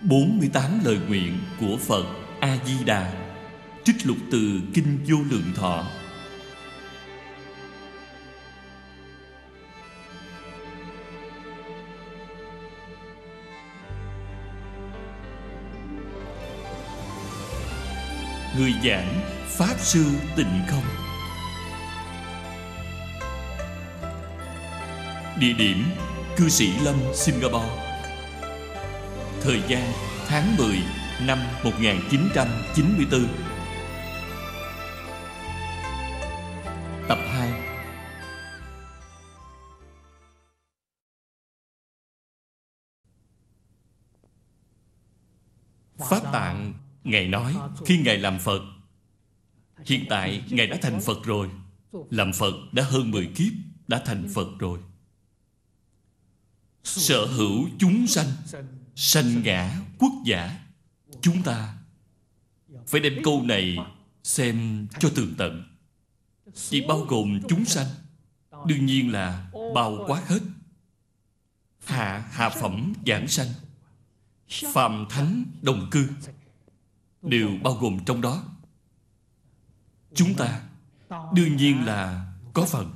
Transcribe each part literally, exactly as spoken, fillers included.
bốn mươi tám lời nguyện của Phật A-di-đà, trích lục từ Kinh Vô Lượng Thọ. Người giảng Pháp Sư Tịnh Không. Địa điểm Cư Sĩ Lâm, Singapore. Thời gian tháng mười năm một nghìn chín trăm chín mươi tư. Tập hai. Pháp Tạng, Ngài nói khi Ngài làm Phật, hiện tại Ngài đã thành Phật rồi. Làm Phật đã hơn mười kiếp, đã thành Phật rồi. Sở hữu chúng sanh, sanh ngã quốc giả. Chúng ta phải đem câu này xem cho tường tận. Chỉ bao gồm chúng sanh, đương nhiên là bao quát hết. Hạ hạ phẩm giảng sanh, phàm thánh đồng cư đều bao gồm trong đó. Chúng ta đương nhiên là có phần.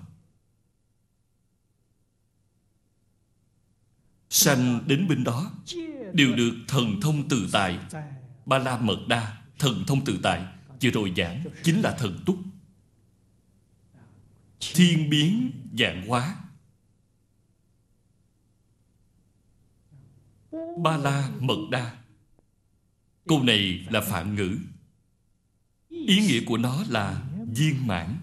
Sanh đến bên đó đều được thần thông tự tại. Ba La Mật Đa, thần thông tự tại, vừa rồi giảng chính là thần túc. Thiên biến vạn hóa. Ba La Mật Đa, câu này là Phạn ngữ. Ý nghĩa của nó là viên mãn.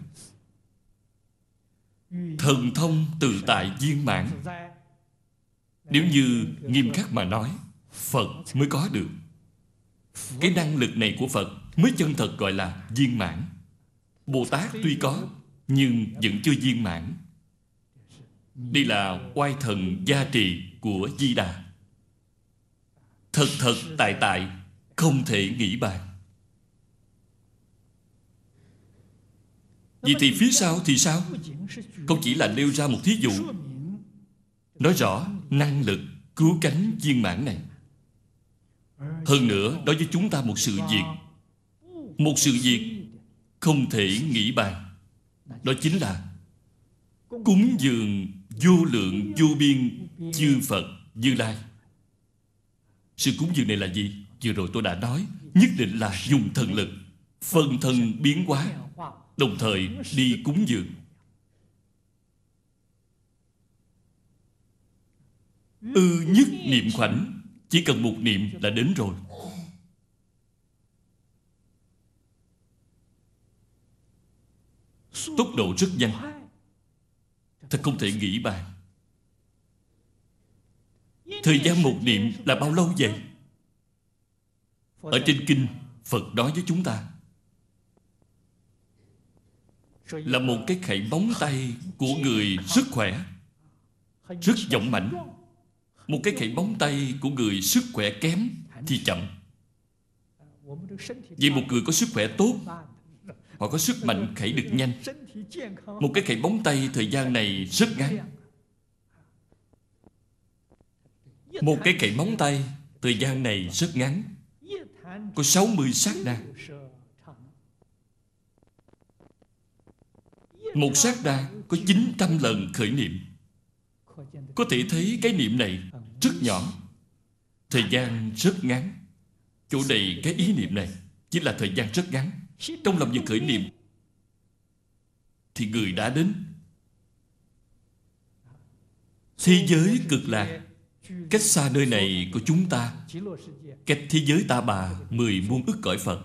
Thần thông tự tại viên mãn. Nếu như nghiêm khắc mà nói, Phật mới có được. Cái năng lực này của Phật mới chân thật gọi là viên mãn. Bồ Tát tuy có, nhưng vẫn chưa viên mãn. Đây là oai thần gia trì của Di Đà. Thật thật tại tại, không thể nghĩ bàn. Vậy thì phía sau thì sao? Không chỉ là nêu ra một thí dụ, nói rõ năng lực cứu cánh viên mãn này. Hơn nữa, đối với chúng ta một sự việc, một sự việc không thể nghĩ bàn. Đó chính là cúng dường vô lượng vô biên chư Phật Như Lai. Sự cúng dường này là gì? Vừa rồi tôi đã nói, nhất định là dùng thần lực, phân thân biến hóa, đồng thời đi cúng dường. Ư nhất niệm khoảnh, chỉ cần một niệm là đến rồi. Tốc độ rất nhanh, thật không thể nghĩ bàn. Thời gian một niệm là bao lâu vậy? Ở trên kinh, Phật nói với chúng ta là một cái khẩy móng tay của người rất khỏe, rất dũng mãnh. Một cái khẩy móng tay của người sức khỏe kém thì chậm. Vì một người có sức khỏe tốt, họ có sức mạnh khẩy được nhanh. Một cái khẩy móng tay thời gian này rất ngắn. Một cái khẩy móng tay thời gian này rất ngắn, có sáu mươi sát na. Một sát na có chín trăm lần khởi niệm. Có thể thấy cái niệm này rất nhỏ, thời gian rất ngắn. Chỗ này cái ý niệm này chính là thời gian rất ngắn. Trong lòng vừa khởi niệm thì người đã đến. Thế giới cực lạc cách xa nơi này của chúng ta, cách thế giới Ta Bà mười muôn ức cõi Phật.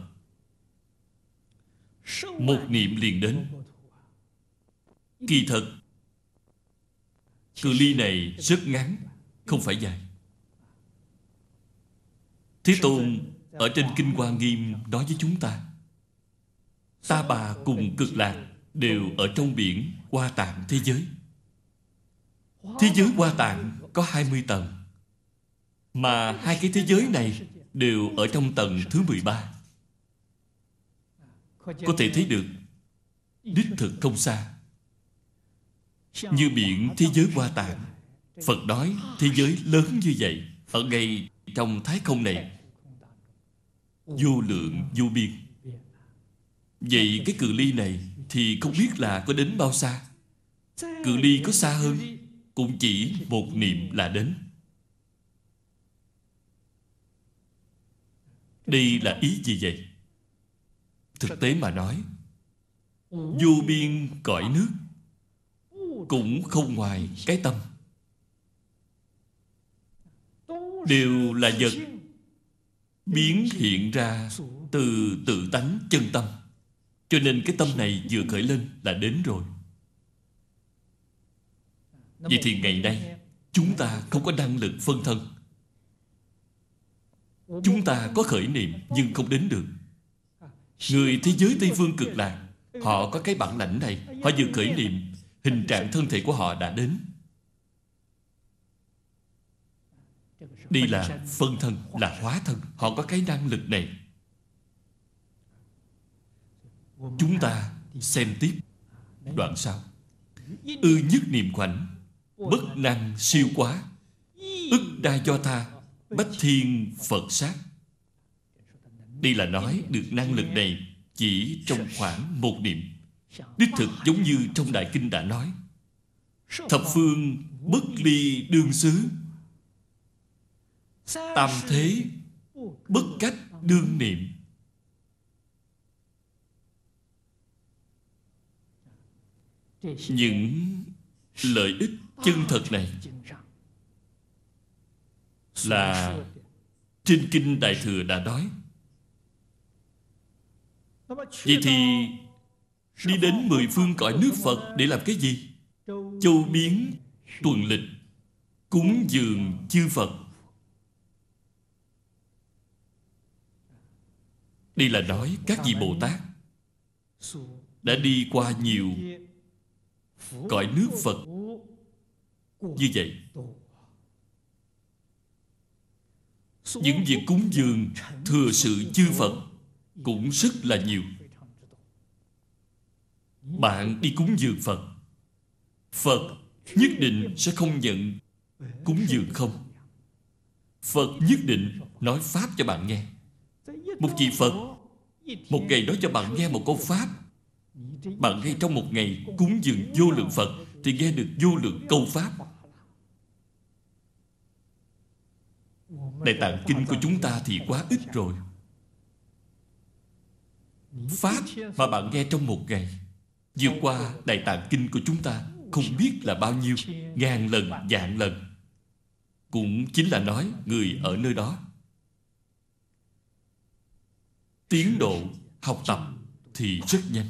Một niệm liền đến. Kỳ thật cự ly này rất ngắn, không phải dài. Thế Tôn ở trên Kinh Hoa Nghiêm nói với chúng ta, Ta Bà cùng cực lạc đều ở trong biển Hoa Tạng thế giới. Thế giới Hoa Tạng có hai mươi tầng, mà hai cái thế giới này đều ở trong tầng thứ mười ba. Có thể thấy được đích thực không xa. Như biển thế giới Hoa Tạng, Phật nói thế giới lớn như vậy, ở ngay trong thái không này vô lượng vô biên. Vậy cái cự ly này thì không biết là có đến bao xa. Cự ly có xa hơn cũng chỉ một niệm là đến. Đây là ý gì vậy? Thực tế mà nói, vô biên cõi nước cũng không ngoài cái tâm, đều là vật biến hiện ra từ tự tánh chân tâm. Cho nên cái tâm này vừa khởi lên là đến rồi. Vậy thì ngày nay chúng ta không có năng lực phân thân. Chúng ta có khởi niệm nhưng không đến được. Người thế giới Tây Phương Cực Lạc, họ có cái bản lãnh này. Họ vừa khởi niệm, hình trạng thân thể của họ đã đến. Đây là phân thân, là hóa thân. Họ có cái năng lực này. Chúng ta xem tiếp đoạn sau. Ư nhất niệm khoảnh, bất năng siêu quá, ức đa do tha, bách thiên Phật sát. Đây là nói được năng lực này chỉ trong khoảng một niệm. Đích thực giống như trong Đại Kinh đã nói, thập phương bất ly đương xứ, tam thế bất cách đương niệm. Những lợi ích chân thật này là trên Kinh Đại Thừa đã nói. Vậy thì đi đến mười phương cõi nước Phật để làm cái gì? Châu biến tuần lịch, cúng dường chư Phật. Đây là nói các vị Bồ Tát đã đi qua nhiều cõi nước Phật như vậy. Những việc cúng dường thừa sự chư Phật cũng rất là nhiều. Bạn đi cúng dường Phật, Phật nhất định sẽ không nhận cúng dường không. Phật nhất định nói Pháp cho bạn nghe. Một vị Phật một ngày nói cho bạn nghe một câu Pháp, bạn ngay trong một ngày cúng dường vô lượng Phật thì nghe được vô lượng câu Pháp. Đại Tạng Kinh của chúng ta thì quá ít rồi. Pháp mà bạn nghe trong một ngày vượt qua Đại Tạng Kinh của chúng ta không biết là bao nhiêu, ngàn lần, vạn lần. Cũng chính là nói người ở nơi đó tiến độ học tập thì rất nhanh.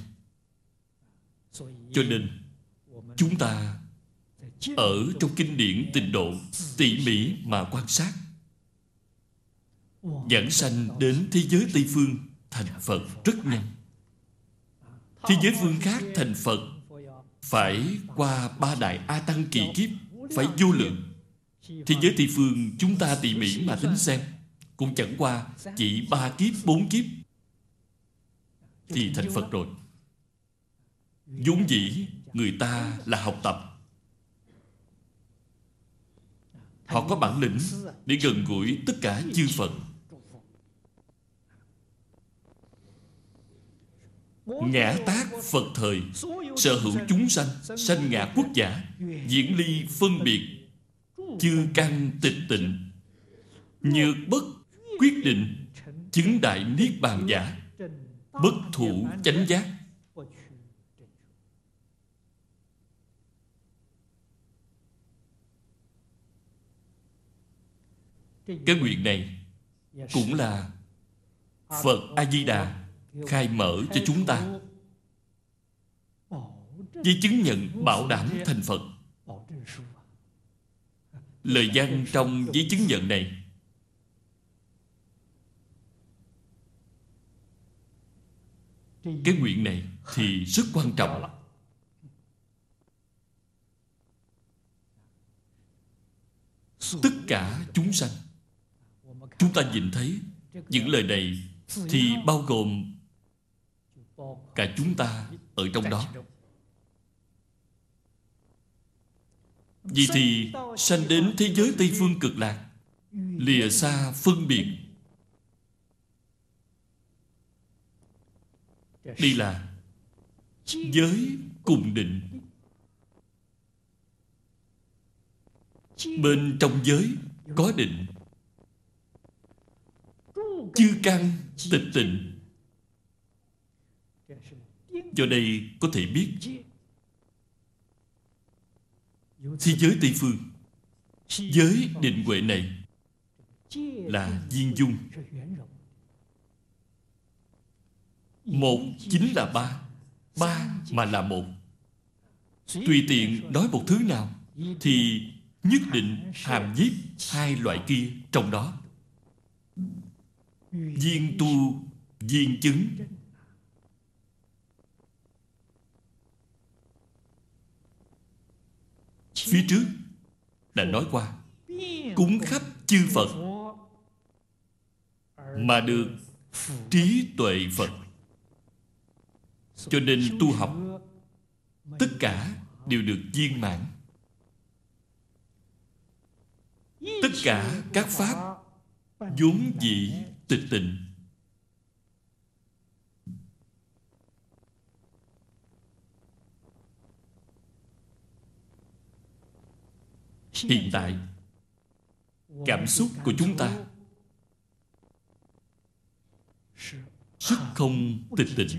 Cho nên chúng ta ở trong kinh điển Tịnh Độ tỉ mỉ mà quan sát, giảng sanh đến thế giới Tây Phương thành Phật rất nhanh. Thế giới phương khác thành Phật phải qua ba đại A Tăng kỳ kiếp, phải vô lượng. Thế giới Tây Phương chúng ta tỉ mỉ mà tính xem, cũng chẳng qua chỉ ba kiếp, bốn kiếp thì thành Phật rồi. Vốn dĩ người ta là học tập, họ có bản lĩnh để gần gũi tất cả chư Phật. Ngã tác Phật thời, sở hữu chúng sanh, sanh ngã quốc giả, diễn ly phân biệt, chư căn tịch tịnh, nhược bất quyết định, chứng đại niết bàn giả, bất thủ chánh giác. Cái nguyện này cũng là Phật A-di-đà khai mở cho chúng ta, với chứng nhận bảo đảm thành Phật. Lời văn trong giấy chứng nhận này cái nguyện này thì rất quan trọng. Tất cả chúng sanh, chúng ta nhìn thấy những lời này thì bao gồm cả chúng ta ở trong đó. Vì thì sanh đến thế giới Tây Phương Cực Lạc lìa xa phân biệt. Đây là giới cùng định. Bên trong giới có định. Chư căn tịch tịnh. Do đây có thể biết thế giới Tây Phương, giới định huệ này là viên dung. Một chính là ba, ba mà là một. Tùy tiện nói một thứ nào thì nhất định hàm nhiếp hai loại kia trong đó. Viên tu, viên chứng. Phía trước đã nói qua, cúng khắp chư Phật mà được trí tuệ Phật. Cho nên tu học tất cả đều được viên mãn. Tất cả các pháp vốn dĩ tịch tịnh. Hiện tại cảm xúc của chúng ta rất không tịch tịnh.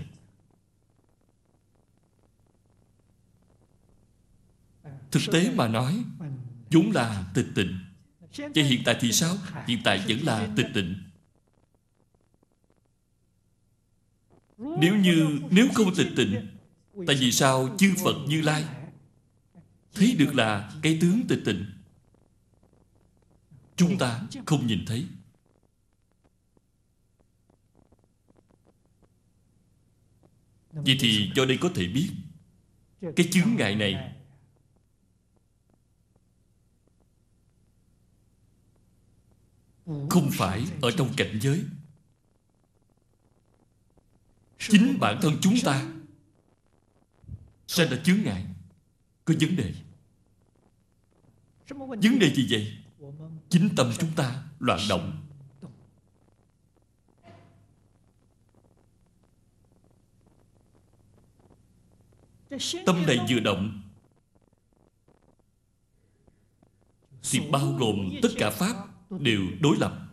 Thực tế mà nói, vốn là tịch tịnh. Vậy hiện tại thì sao? Hiện tại vẫn là tịch tịnh. Nếu như Nếu không tịch tịnh, tại vì sao chư Phật Như Lai thấy được là cái tướng tịch tịnh, chúng ta không nhìn thấy? Vậy thì do đây có thể biết cái chướng ngại này không phải ở trong cảnh giới. Chính bản thân chúng ta sẽ là chướng ngại, có vấn đề. Vấn đề gì vậy? Chính tâm chúng ta loạn động. Tâm này vừa động thì bao gồm tất cả pháp đều đối lập.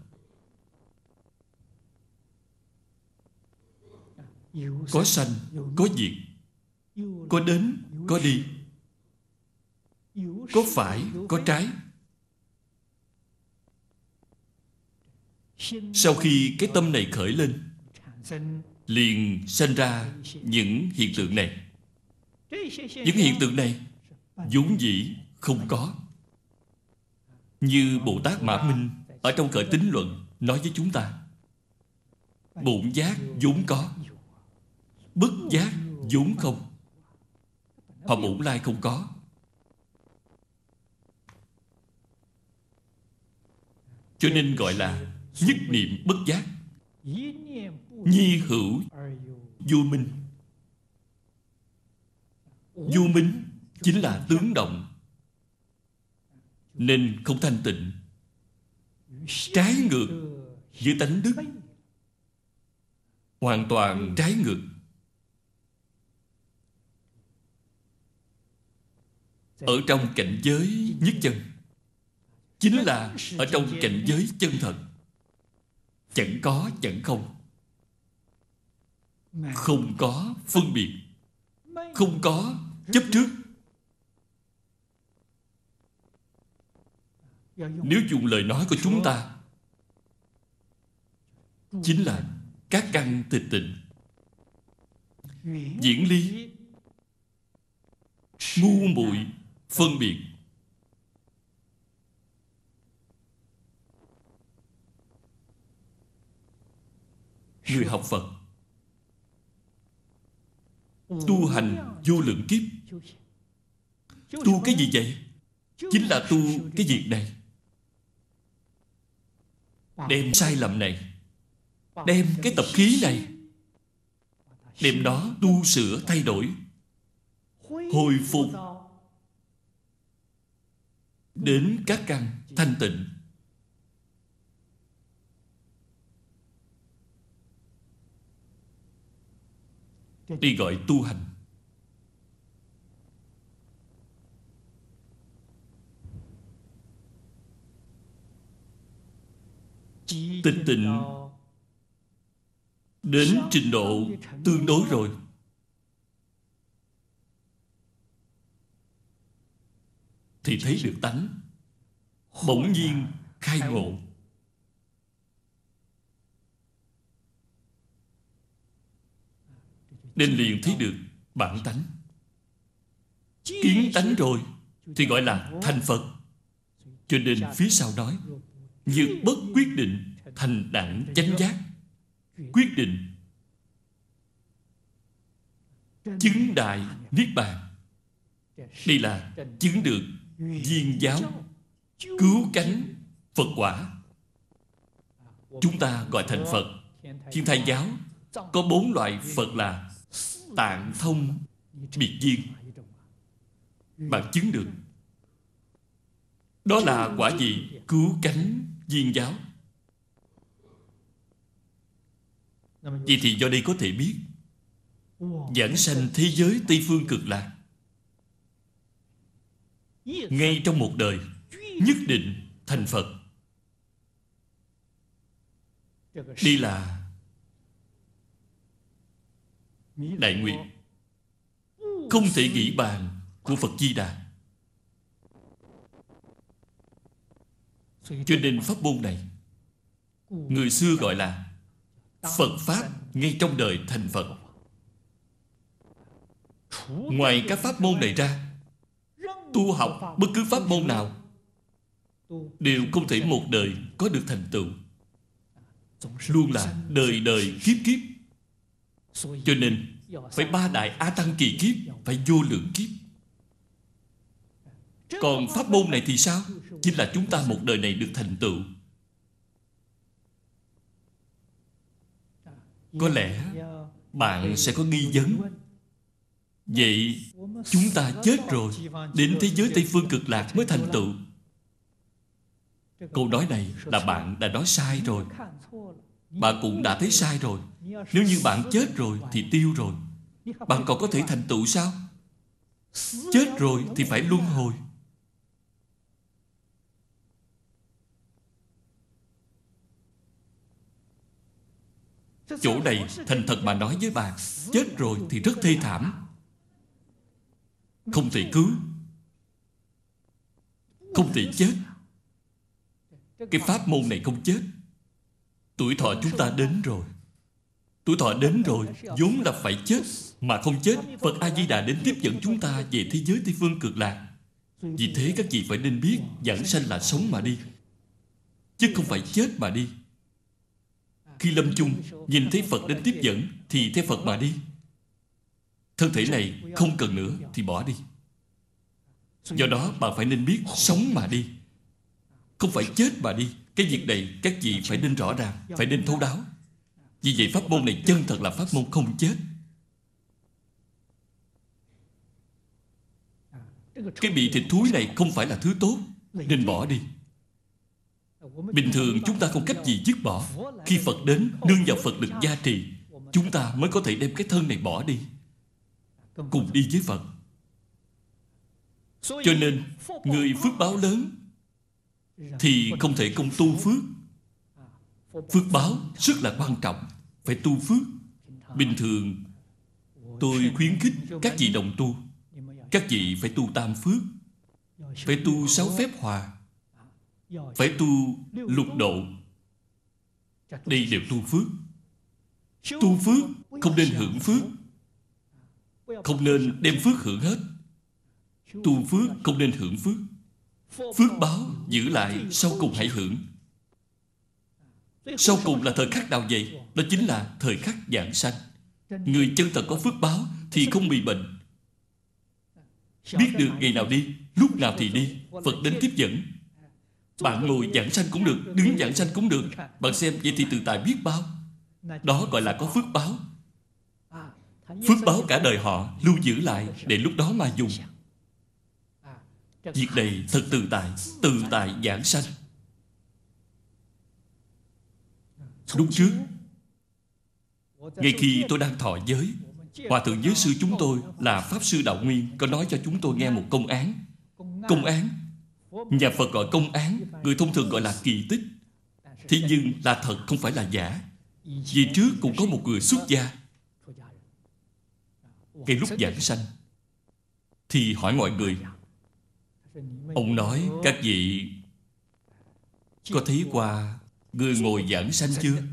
Có sanh, có diệt, có đến, có đi, có phải, có trái. Sau khi cái tâm này khởi lên, liền sanh ra những hiện tượng này. Những hiện tượng này vốn dĩ không có. Như Bồ Tát Mã Minh ở trong Khởi Tín Luận nói với chúng ta, bổn giác vốn có, bất giác vốn không. Họ bổn lai không có. Cho nên gọi là nhất niệm bất giác, nhi hữu vô minh. Vô minh chính là tướng động, nên không thanh tịnh, trái ngược với tánh đức, hoàn toàn trái ngược. Ở trong cảnh giới nhất chân, chính là ở trong cảnh giới chân thật, chẳng có chẳng không, không có phân biệt, không có chấp trước. Nếu dùng lời nói của chúng ta, chính là các căn tịch tịnh, diễn ly, ngu muội phân biệt. Người học Phật tu hành vô lượng kiếp, tu cái gì vậy? Chính là tu cái việc này. Đem sai lầm này, đem cái tập khí này, đem nó tu sửa thay đổi, hồi phục đến các căn thanh tịnh. Đi gọi tu hành. Tịch tịnh đến trình độ tương đối rồi, thì thấy được tánh, bỗng nhiên khai ngộ. Nên liền thấy được bản tánh. Kiến tánh rồi thì gọi là thành Phật. Cho nên phía sau nói: nhược bất quyết định, thành đẳng chánh giác. Quyết định chứng đại niết bàn. Đây là chứng được viên giáo, cứu cánh Phật quả. Chúng ta gọi thành Phật. Thiên Thai giáo có bốn loại Phật là tạng thông biệt viên. Bạn chứng được. Đó là quả gì? Cứu cánh viên giáo. Vậy thì do đây có thể biết giảng sanh thế giới Tây Phương Cực Lạc, ngay trong một đời nhất định thành Phật. Đây là đại nguyện không thể nghĩ bàn của Phật Di Đà. Cho nên pháp môn này người xưa gọi là Phật Pháp ngay trong đời thành Phật. Ngoài các pháp môn này ra, tu học bất cứ pháp môn nào đều không thể một đời có được thành tựu. Luôn là đời đời kiếp kiếp. Cho nên phải ba đại A Tăng kỳ kiếp, phải vô lượng kiếp. Còn pháp môn này thì sao? Chính là chúng ta một đời này được thành tựu. Có lẽ bạn sẽ có nghi vấn: vậy chúng ta chết rồi, đến thế giới Tây Phương Cực Lạc mới thành tựu. Câu nói này là bạn đã nói sai rồi. Bạn cũng đã thấy sai rồi. Nếu như bạn chết rồi thì tiêu rồi, bạn còn có thể thành tựu sao? Chết rồi thì phải luân hồi. Chỗ này thành thật mà nói với bạn, chết rồi thì rất thê thảm, không thể cứu, không thể chết. Cái pháp môn này không chết. Tuổi thọ chúng ta đến rồi. Tuổi thọ đến rồi vốn là phải chết, mà không chết, Phật A-di-đà đến tiếp dẫn chúng ta về thế giới Tây Phương Cực Lạc. Vì thế các vị phải nên biết, giảng sanh là sống mà đi, chứ không phải chết mà đi. Khi lâm chung nhìn thấy Phật đến tiếp dẫn thì theo Phật mà đi. Thân thể này không cần nữa thì bỏ đi. Do đó bạn phải nên biết sống mà đi, không phải chết mà đi. Cái việc này các vị phải nên rõ ràng, phải nên thấu đáo. Vì vậy pháp môn này chân thật là pháp môn không chết. Cái bị thịt thúi này không phải là thứ tốt, nên bỏ đi. Bình thường chúng ta không cách gì dứt bỏ. Khi Phật đến nương vào Phật lực gia trì, chúng ta mới có thể đem cái thân này bỏ đi, cùng đi với Phật. Cho nên người phước báo lớn thì không thể không tu phước. Phước báo rất là quan trọng, phải tu phước. Bình thường tôi khuyến khích các vị đồng tu, các vị phải tu tam phước, phải tu sáu phép hòa, phải tu lục độ. Đây đều tu phước. Tu phước không nên hưởng phước, không nên đem phước hưởng hết. Tu phước không nên hưởng phước. Phước báo giữ lại, sau cùng hãy hưởng. Sau cùng là thời khắc nào vậy? Đó chính là thời khắc giảng sanh. Người chân thật có phước báo thì không bị bệnh. Biết được ngày nào đi, lúc nào thì đi. Phật đến tiếp dẫn. Bạn ngồi giảng sanh cũng được, đứng giảng sanh cũng được. Bạn xem vậy thì tự tại biết bao. Đó gọi là có phước báo. Phước báo cả đời họ lưu giữ lại để lúc đó mà dùng. Việc này thật tự tại, tự tại giảng sanh. Lúc trước, ngay khi tôi đang thọ giới, Hòa thượng giới sư chúng tôi là Pháp Sư Đạo Nguyên có nói cho chúng tôi nghe một công án. Công án, nhà Phật gọi công án, người thông thường gọi là kỳ tích. Thế nhưng là thật, không phải là giả. Vì trước cũng có một người xuất gia, ngay lúc giảng sanh thì hỏi mọi người. Ông nói, các vị có thấy qua người ngồi giảng sanh chưa?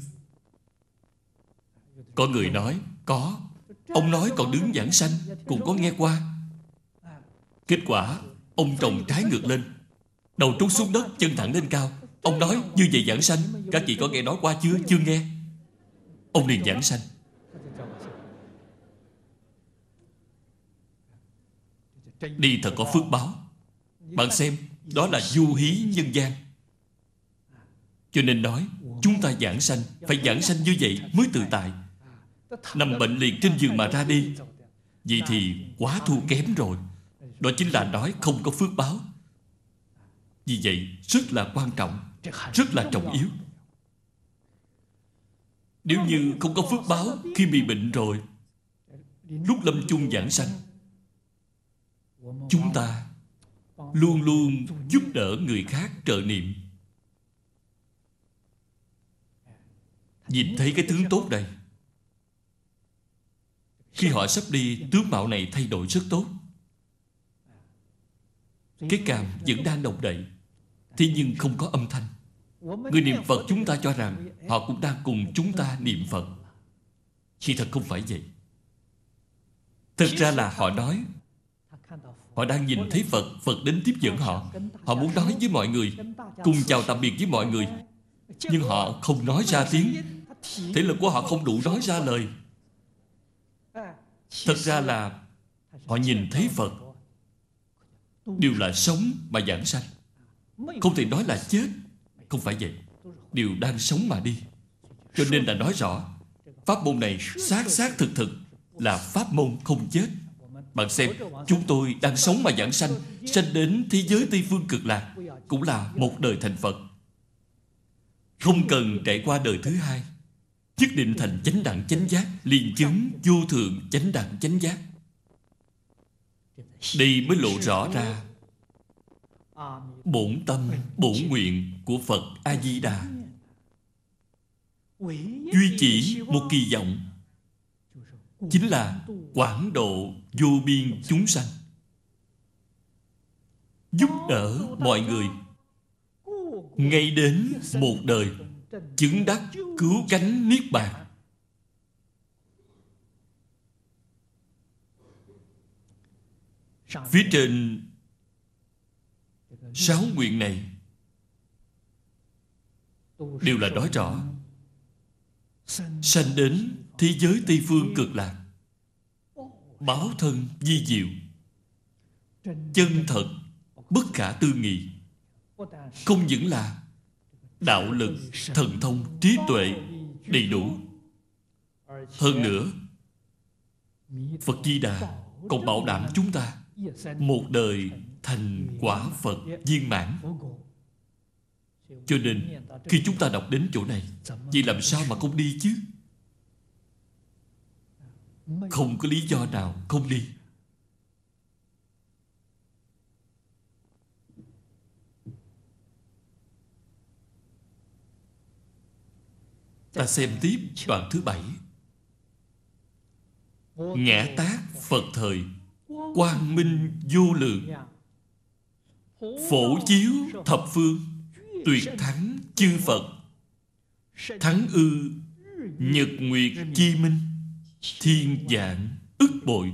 Có người nói, có. Ông nói còn đứng giảng sanh, cũng có nghe qua. Kết quả, ông trồng trái ngược lên, đầu trút xuống đất, chân thẳng lên cao. Ông nói, như vậy giảng sanh, các vị có nghe nói qua chưa? Chưa nghe. Ông liền giảng sanh. Đi thật có phước báo. Bạn xem, đó là du hí nhân gian. Cho nên nói, chúng ta giảng sanh, phải giảng sanh như vậy mới tự tại. Nằm bệnh liệt trên giường mà ra đi, vậy thì quá thua kém rồi. Đó chính là nói không có phước báo. Vì vậy rất là quan trọng, rất là trọng yếu. Nếu như không có phước báo, khi bị bệnh rồi, lúc lâm chung giảng sanh, chúng ta luôn luôn giúp đỡ người khác trợ niệm. Nhìn thấy cái tướng tốt đây, khi họ sắp đi, tướng mạo này thay đổi rất tốt. Cái cằm vẫn đang động đậy, thế nhưng không có âm thanh. Người niệm Phật chúng ta cho rằng họ cũng đang cùng chúng ta niệm Phật. Thì thật không phải vậy. Thực ra là họ nói, họ đang nhìn thấy Phật, Phật đến tiếp dẫn họ. Họ muốn nói với mọi người, cùng chào tạm biệt với mọi người, nhưng họ không nói ra tiếng. Thể lực của họ không đủ nói ra lời. Thật ra là họ nhìn thấy Phật đều là sống mà giảng sanh, không thể nói là chết. Không phải vậy, đều đang sống mà đi. Cho nên là nói rõ, pháp môn này xác xác thực thực là pháp môn không chết. Bạn xem, chúng tôi đang sống mà giảng sanh, sanh đến thế giới Tây Phương Cực Lạc, cũng là một đời thành Phật. Không cần trải qua đời thứ hai, nhất định thành chánh đẳng chánh giác, liền chứng vô thượng chánh đẳng chánh giác. Đây mới lộ rõ ra bổn tâm, bổn nguyện của Phật A-di-đà. Duy chỉ một kỳ vọng, chính là quảng độ vô biên chúng sanh, giúp đỡ mọi người ngay đến một đời chứng đắc cứu cánh niết bàn. Phía trên sáu nguyện này đều là nói rõ sanh đến thế giới Tây Phương Cực Lạc, báo thân vi diệu, chân thật bất khả tư nghị. Không những là đạo lực, thần thông, trí tuệ đầy đủ, hơn nữa Phật Di Đà còn bảo đảm chúng ta một đời thành quả Phật viên mãn. Cho nên khi chúng ta đọc đến chỗ này, vậy làm sao mà không đi chứ? Không có lý do nào không đi. Ta xem tiếp đoạn thứ bảy. Ngã tác Phật thời, quang minh vô lượng, phổ chiếu thập phương, tuyệt thắng chư Phật, thắng ư nhật nguyệt chi minh, thiên vạn ức bội.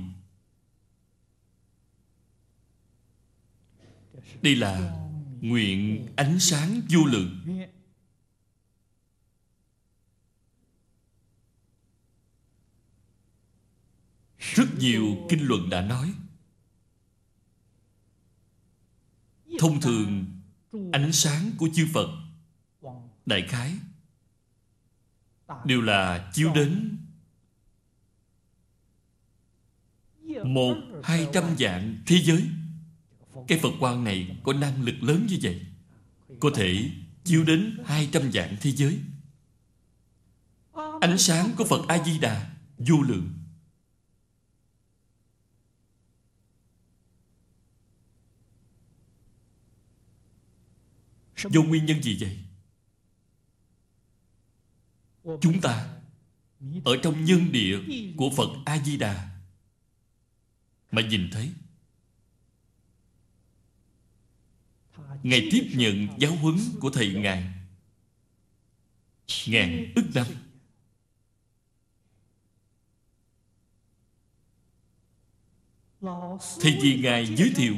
Đây là nguyện ánh sáng vô lượng. Rất nhiều kinh luận đã nói, thông thường ánh sáng của chư Phật đại khái đều là chiếu đến một hai trăm vạn thế giới. Cái Phật quang này có năng lực lớn như vậy, có thể chiếu đến hai trăm vạn thế giới. Ánh sáng của Phật A-di-đà vô lượng. Do nguyên nhân gì vậy? Chúng ta ở trong nhân địa của Phật A-di-đà mà nhìn thấy. Ngài tiếp nhận giáo huấn của Thầy Ngài ngàn ức năm. Thầy vì Ngài giới thiệu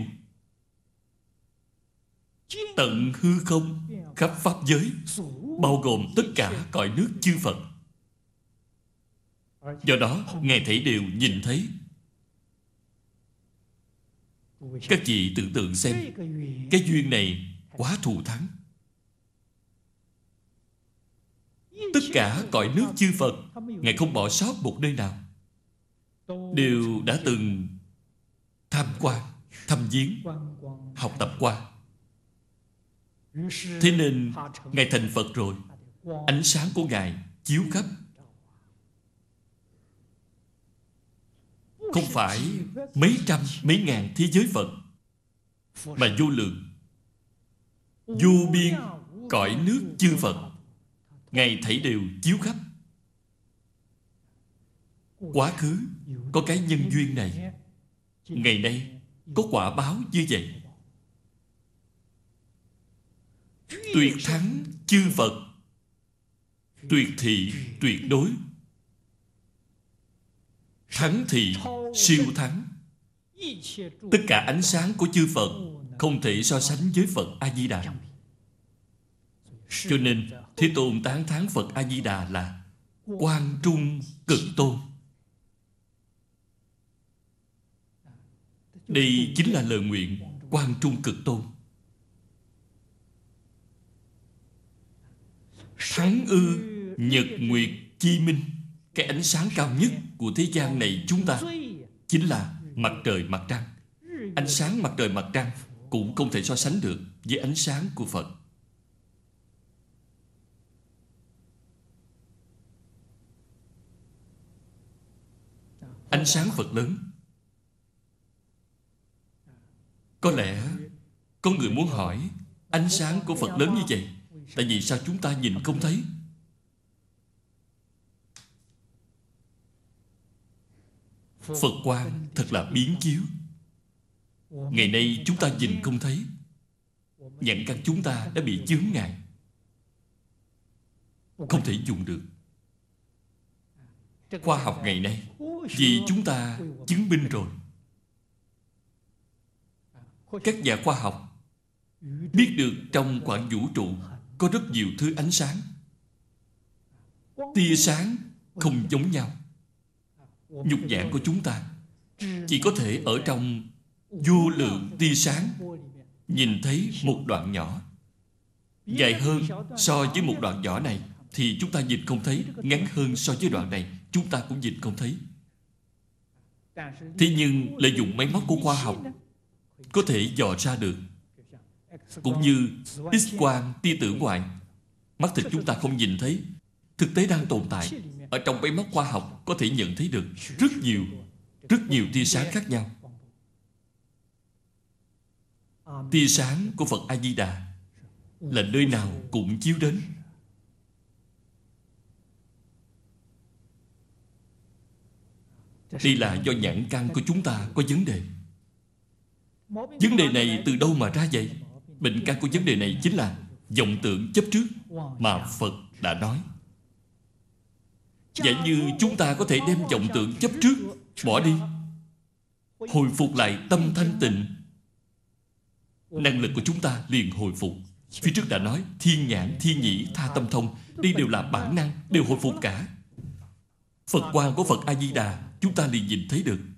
tận hư không khắp pháp giới, bao gồm tất cả cõi nước chư Phật. Do đó Ngài thấy đều nhìn thấy. Các vị tưởng tượng xem, cái duyên này quá thù thắng. Tất cả cõi nước chư Phật, Ngài không bỏ sót một nơi nào, đều đã từng tham quan, thăm viếng, học tập qua. Thế nên Ngài thành Phật rồi, ánh sáng của Ngài chiếu khắp. Không phải mấy trăm, mấy ngàn thế giới Phật, mà vô lượng, vô biên cõi nước chư Phật, Ngài thấy đều chiếu khắp. Quá khứ có cái nhân duyên này, ngày nay có quả báo như vậy. Tuyệt thắng chư Phật, tuyệt thị tuyệt đối, thắng thị siêu thắng. Tất cả ánh sáng của chư Phật không thể so sánh với Phật A-di-đà. Cho nên Thế Tôn tán thán Phật A-di-đà là Quang Trung Cực Tôn. Đây chính là lời nguyện Quang Trung Cực Tôn. Thắng ư nhật nguyệt chi minh. Cái ánh sáng cao nhất của thế gian này chúng ta chính là mặt trời mặt trăng. Ánh sáng mặt trời mặt trăng cũng không thể so sánh được với ánh sáng của Phật. Ánh sáng Phật lớn. Có lẽ có người muốn hỏi, ánh sáng của Phật lớn như vậy, tại vì sao chúng ta nhìn không thấy? Phật quang thật là biến chiếu. Ngày nay chúng ta nhìn không thấy. Nhãn căn chúng ta đã bị chướng ngại, không thể dùng được. Khoa học ngày nay vì chúng ta chứng minh rồi. Các nhà khoa học biết được trong quãng vũ trụ có rất nhiều thứ ánh sáng. Tia sáng không giống nhau. Nhục nhãn của chúng ta chỉ có thể ở trong vô lượng tia sáng nhìn thấy một đoạn nhỏ. Dài hơn so với một đoạn nhỏ này thì chúng ta nhìn không thấy. Ngắn hơn so với đoạn này chúng ta cũng nhìn không thấy. Thế nhưng lợi dụng máy móc của khoa học có thể dò ra được. Cũng như X-quang, tia tử ngoại, mắt thịt chúng ta không nhìn thấy, thực tế đang tồn tại. Ở trong máy móc khoa học có thể nhận thấy được rất nhiều, rất nhiều tia sáng khác nhau. Tia sáng của Phật A-di-đà là nơi nào cũng chiếu đến. Đây là do nhãn căn của chúng ta có vấn đề. Vấn đề này từ đâu mà ra vậy? Bệnh căn của vấn đề này chính là vọng tưởng chấp trước mà Phật đã nói. Giả như chúng ta có thể đem vọng tưởng chấp trước bỏ đi, hồi phục lại tâm thanh tịnh, năng lực của chúng ta liền hồi phục. Phía trước đã nói thiên nhãn, thiên nhĩ, tha tâm thông, đây đều là bản năng, đều hồi phục cả. Phật quang của Phật A-di-đà chúng ta liền nhìn thấy được.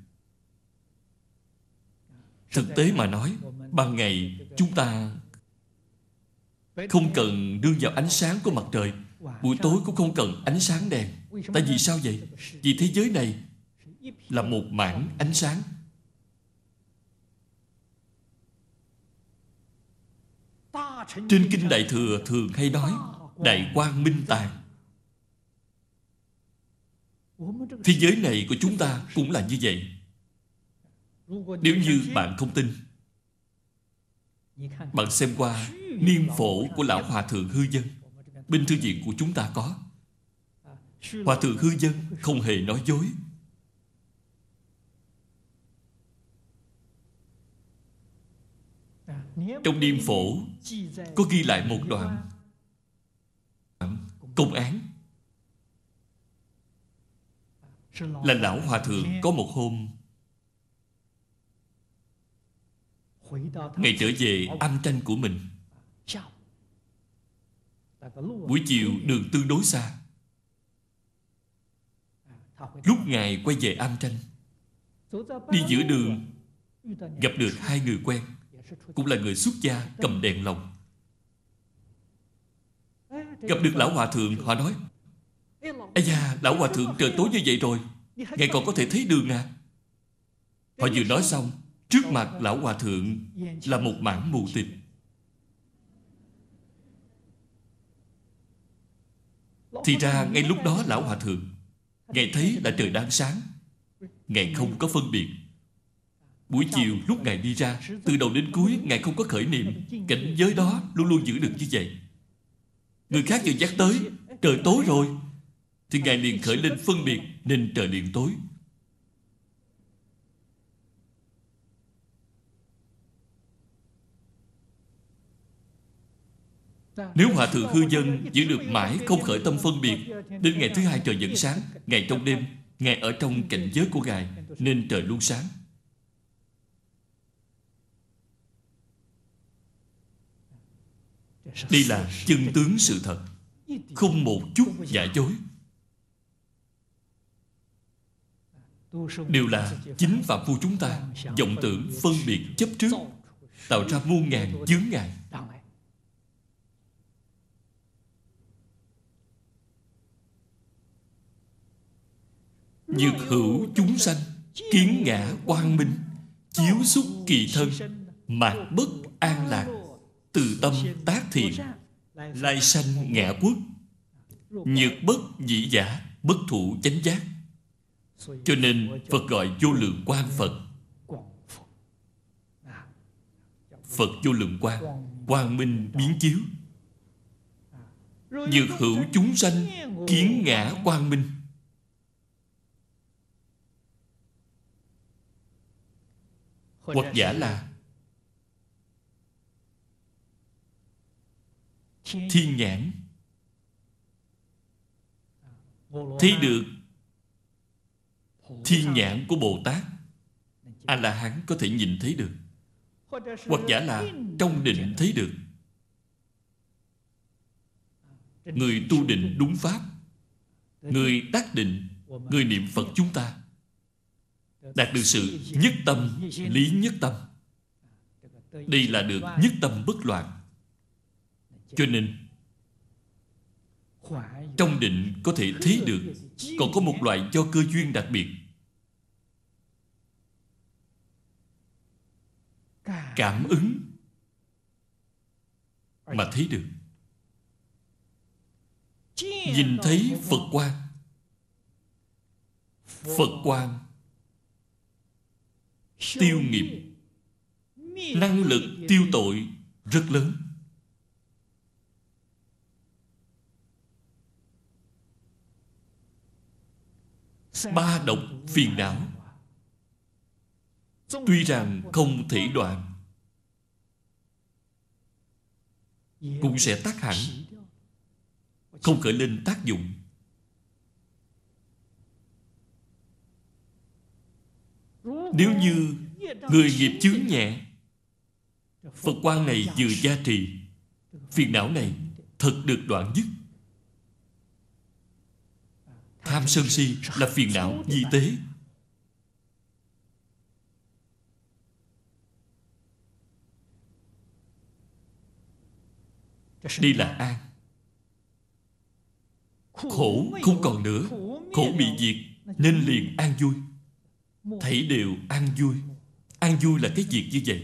Thực tế mà nói, ban ngày chúng ta không cần đương vào ánh sáng của mặt trời, buổi tối cũng không cần ánh sáng đèn. Tại vì sao vậy? Vì thế giới này là một mảng ánh sáng. Trên Kinh Đại Thừa thường hay nói đại quang minh tàng. Thế giới này của chúng ta cũng là như vậy. Nếu như bạn không tin, bạn xem qua Niêm phổ của Lão Hòa Thượng Hư Dân bên thư viện của chúng ta có. Hòa Thượng Hư Dân không hề nói dối. Trong niêm phổ có ghi lại một đoạn công án. Là Lão Hòa Thượng có một hôm ngày trở về am tranh của mình. Buổi chiều đường tương đối xa. Lúc Ngài quay về am tranh, đi giữa đường gặp được hai người quen, cũng là người xuất gia cầm đèn lồng. Gặp được Lão Hòa Thượng, họ nói: "Ây da, Lão Hòa Thượng, trời tối như vậy rồi, Ngài còn có thể thấy đường à?" Họ vừa nói xong, trước mặt Lão Hòa Thượng là một mảng mù tịt. Thì ra ngay lúc đó Lão Hòa Thượng, Ngài thấy là trời đang sáng, Ngài không có phân biệt. Buổi chiều lúc Ngài đi ra, từ đầu đến cuối Ngài không có khởi niệm. Cảnh giới đó luôn luôn giữ được như vậy. Người khác vừa nhắc tới trời tối rồi, thì Ngài liền khởi lên phân biệt, nên trời liền tối. Nếu Hòa Thượng Hư Dân giữ được mãi không khởi tâm phân biệt, đến ngày thứ hai trời vẫn sáng. Ngày trong đêm, Ngài ở trong cảnh giới của Ngài, nên trời luôn sáng. Đây là chân tướng sự thật, không một chút giả dối. Đều là chính phạm phu chúng ta vọng tưởng phân biệt chấp trước, tạo ra muôn ngàn chướng ngại. Nhược hữu chúng sanh, kiến ngã quang minh, chiếu xúc kỳ thân, mạt bất an lạc, từ tâm tác thiện, lai sanh ngã quốc, nhược bất dĩ giả, bất thủ chánh giác. Cho nên Phật gọi vô lượng quang Phật. Phật vô lượng quang, quang minh biến chiếu. Nhược hữu chúng sanh, kiến ngã quang minh. Hoặc giả là thiên nhãn, thấy được thiên nhãn của Bồ Tát. A-la-hán có thể nhìn thấy được. Hoặc giả là trong định thấy được. Người tu định đúng pháp, người đắc định, người niệm Phật chúng ta đạt được sự nhất tâm, lý nhất tâm. Đây là được nhất tâm bất loạn. Cho nên trong định có thể thấy được. Còn có một loại do cơ duyên đặc biệt, cảm ứng mà thấy được. Nhìn thấy Phật quang. Phật quang tiêu nghiệp, năng lực tiêu tội rất lớn. Ba độc phiền não tuy rằng không thể đoạn, cũng sẽ tắt hẳn, không khởi lên tác dụng. Nếu như người nghiệp chướng nhẹ, Phật quang này vừa gia trì, phiền não này thật được đoạn dứt. Tham sân si là phiền não vi tế. Đây là an. Khổ không còn nữa, khổ bị diệt, nên liền an vui. Thảy đều an vui. An vui là cái việc như vậy.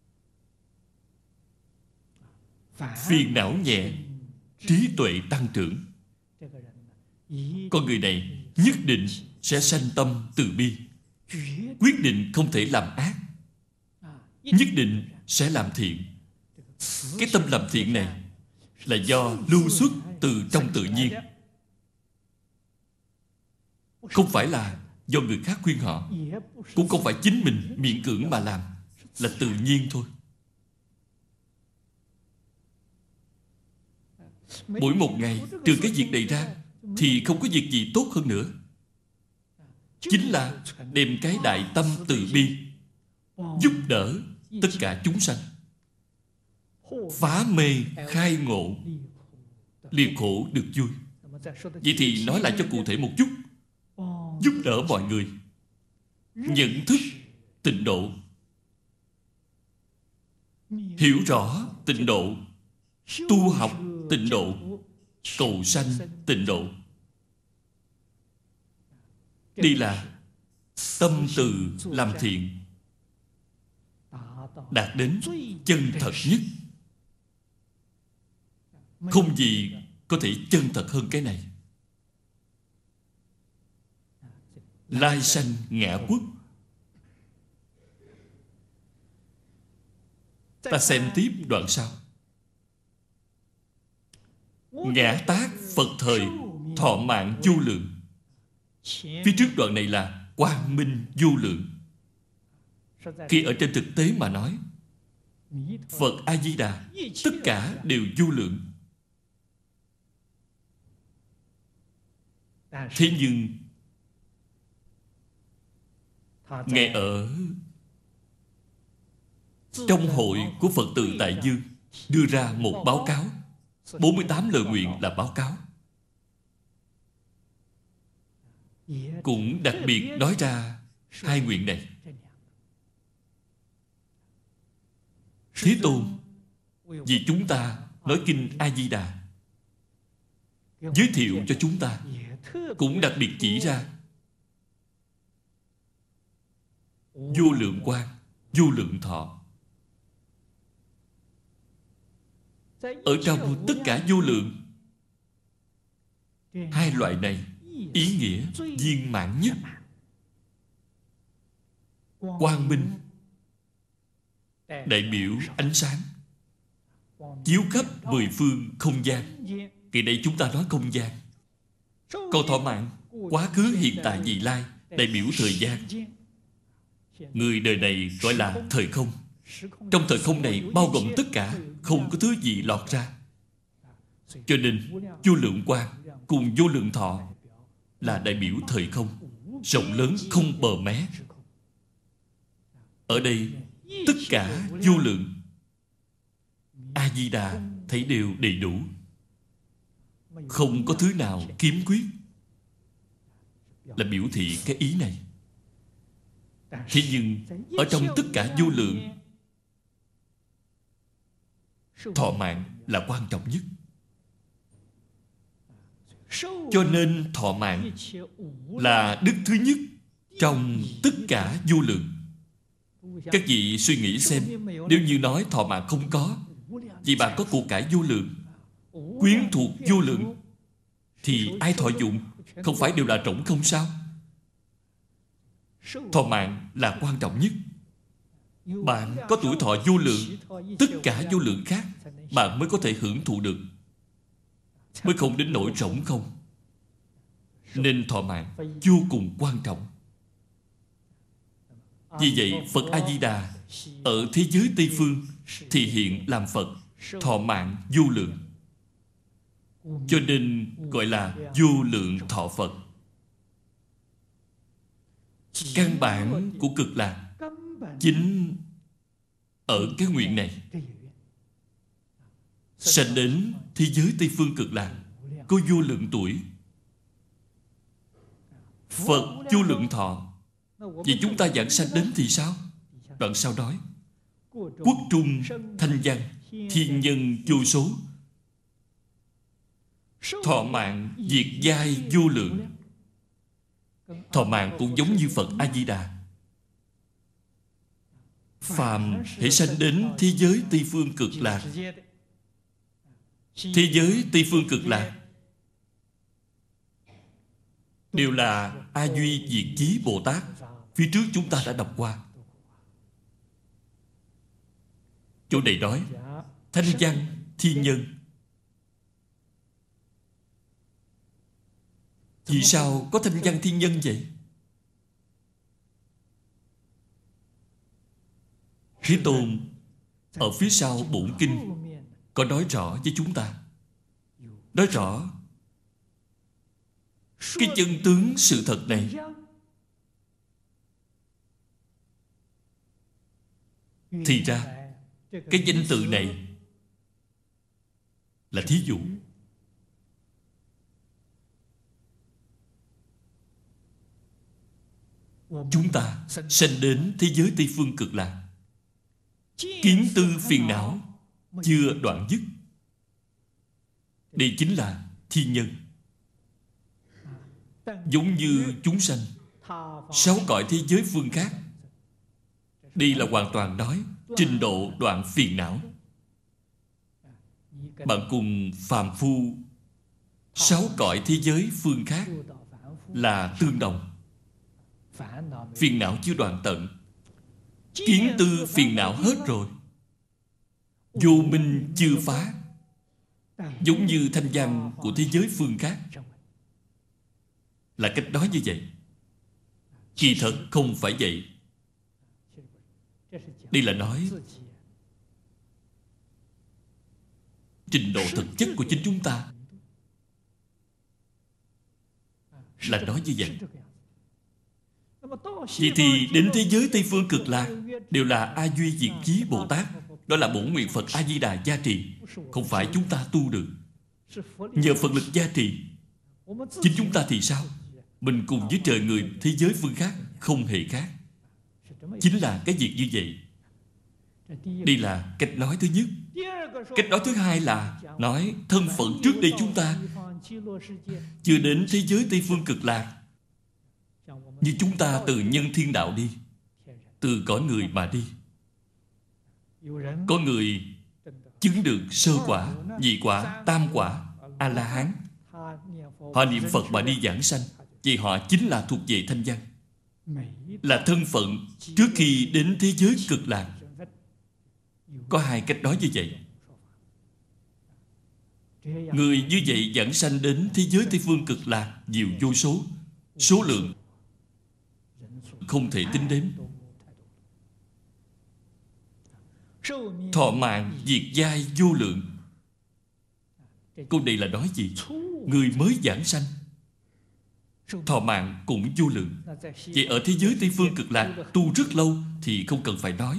Phiền não nhẹ, trí tuệ tăng trưởng. Con người này nhất định sẽ sanh tâm từ bi, quyết định không thể làm ác, nhất định sẽ làm thiện. Cái tâm làm thiện này là do lưu xuất từ trong tự nhiên, không phải là do người khác khuyên họ, cũng không phải chính mình miễn cưỡng mà làm, là tự nhiên thôi. Mỗi một ngày trừ cái việc này ra thì không có việc gì tốt hơn nữa. Chính là đem cái đại tâm từ bi giúp đỡ tất cả chúng sanh, phá mê khai ngộ, liệt khổ được vui. Vậy thì nói lại cho cụ thể một chút. Giúp đỡ mọi người nhận thức tịnh độ, hiểu rõ tịnh độ, tu học tịnh độ, cầu sanh tịnh độ. Đây là tâm từ làm thiện đạt đến chân thật nhất. Không gì có thể chân thật hơn cái này. Lai sanh ngã quốc. Ta xem tiếp đoạn sau. Ngã tác Phật thời thọ mạng vô lượng. Phía trước đoạn này là quang minh vô lượng. Khi ở trên thực tế mà nói, Phật A-di-đà tất cả đều vô lượng. Thế nhưng Ngài ở trong hội của Phật tử Đại Dương đưa ra một báo cáo. bốn mươi tám lời nguyện là báo cáo. Cũng đặc biệt nói ra hai nguyện này. Thế Tôn vì chúng ta nói kinh A-di-đà, giới thiệu cho chúng ta, cũng đặc biệt chỉ ra vô lượng quang, vô lượng thọ. Ở trong tất cả vô lượng, hai loại này ý nghĩa viên mãn nhất. Quang minh đại biểu ánh sáng, chiếu khắp mười phương không gian. Kỳ đây chúng ta nói không gian. Còn thọ mạng, quá khứ hiện tại vị lai, đại biểu thời gian. Người đời này gọi là thời không. Trong thời không này bao gồm tất cả, không có thứ gì lọt ra. Cho nên vô lượng quang cùng vô lượng thọ là đại biểu thời không, rộng lớn không bờ mé. Ở đây tất cả vô lượng, A-di-đà thấy đều đầy đủ, không có thứ nào khiếm khuyết, là biểu thị cái ý này. Thế nhưng ở trong tất cả vô lượng, thọ mạng là quan trọng nhất. Cho nên thọ mạng là đức thứ nhất trong tất cả vô lượng. Các vị suy nghĩ xem, nếu như nói thọ mạng không có, vì bạn có của cải vô lượng, quyến thuộc vô lượng, thì ai thọ dụng? Không phải đều là trống không sao? Thọ mạng là quan trọng nhất. Bạn có tuổi thọ vô lượng, tất cả vô lượng khác bạn mới có thể hưởng thụ được, mới không đến nỗi rỗng không. Nên thọ mạng vô cùng quan trọng. Vì vậy Phật A-di-đà ở thế giới Tây Phương thì hiện làm Phật, thọ mạng vô lượng, cho nên gọi là vô lượng thọ Phật. Căn bản của cực lạc chính ở cái nguyện này. Sanh đến thế giới Tây Phương cực lạc có vô lượng tuổi, Phật vô lượng thọ. Vì chúng ta giảng sanh đến thì sao? Đoạn sau nói: quốc trung thanh văn, thiên nhân vô số, thọ mạng diệt giai vô lượng. Thọ mạng cũng giống như Phật A-di-đà. Phàm hễ sanh đến thế giới Tây Phương cực lạc, thế giới Tây Phương cực lạc đều là A Duy Diệt Chí Bồ Tát. Phía trước chúng ta đã đọc qua. Chỗ này nói thanh văn thiên nhân. Vì sao có thanh văn thiên nhân vậy? Thế Tôn ở phía sau bổn kinh có nói rõ với chúng ta, nói rõ cái chân tướng sự thật này. Thì ra cái danh từ này là thí dụ. Chúng ta sanh đến thế giới Tây Phương Cực Lạc, kiến tư phiền não chưa đoạn dứt. Đây chính là thiên nhân. Giống như chúng sanh sáu cõi thế giới phương khác. Đây là hoàn toàn nói trình độ đoạn phiền não. Bạn cùng phàm phu sáu cõi thế giới phương khác là tương đồng. Phiền não chưa đoạn tận, kiến tư phiền não hết rồi, vô minh chưa phá. Giống như thanh văn của thế giới phương khác, là cách nói như vậy. Kỳ thật không phải vậy. Đây là nói trình độ thực chất của chính chúng ta, là nói như vậy. Vậy thì đến thế giới Tây Phương Cực Lạc đều là A Duy Diệt Chí Bồ Tát. Đó là bổn nguyện Phật A Di Đà gia trì, không phải chúng ta tu được. Nhờ Phật lực gia trì. Chính chúng ta thì sao? Mình cùng với trời người thế giới phương khác không hề khác. Chính là cái việc như vậy. Đây là cách nói thứ nhất. Cách nói thứ hai là nói thân phận trước đây chúng ta chưa đến thế giới Tây Phương Cực Lạc. Như chúng ta từ nhân thiên đạo đi, từ cõi người mà đi. Có người chứng được sơ quả, nhị quả, tam quả, A-la-hán. Họ niệm Phật mà đi giảng sanh. Vì họ chính là thuộc về thanh văn, là thân phận trước khi đến thế giới Cực Lạc. Có hai cách nói như vậy. Người như vậy giảng sanh đến thế giới Tây Phương Cực Lạc nhiều vô số, số lượng không thể tính đếm. Thọ mạng diệt giai vô lượng. Câu này là nói gì? Người mới giảng sanh thọ mạng cũng vô lượng. Vậy ở thế giới Tây Phương Cực Lạc tu rất lâu thì không cần phải nói.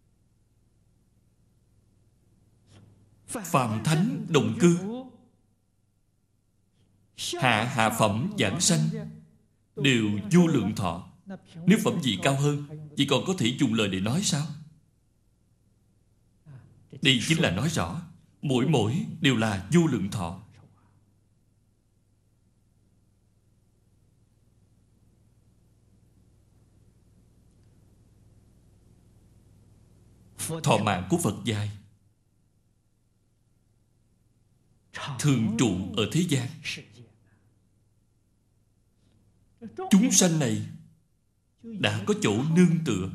Phạm thánh đồng cư, hạ hạ phẩm giảng sanh đều vô lượng thọ. Nếu phẩm vị cao hơn, chỉ còn có thể dùng lời để nói sao? Đây chính là nói rõ mỗi mỗi đều là vô lượng thọ. Thọ mạng của Phật dài, thường trụ ở thế gian. Chúng sanh này đã có chỗ nương tựa.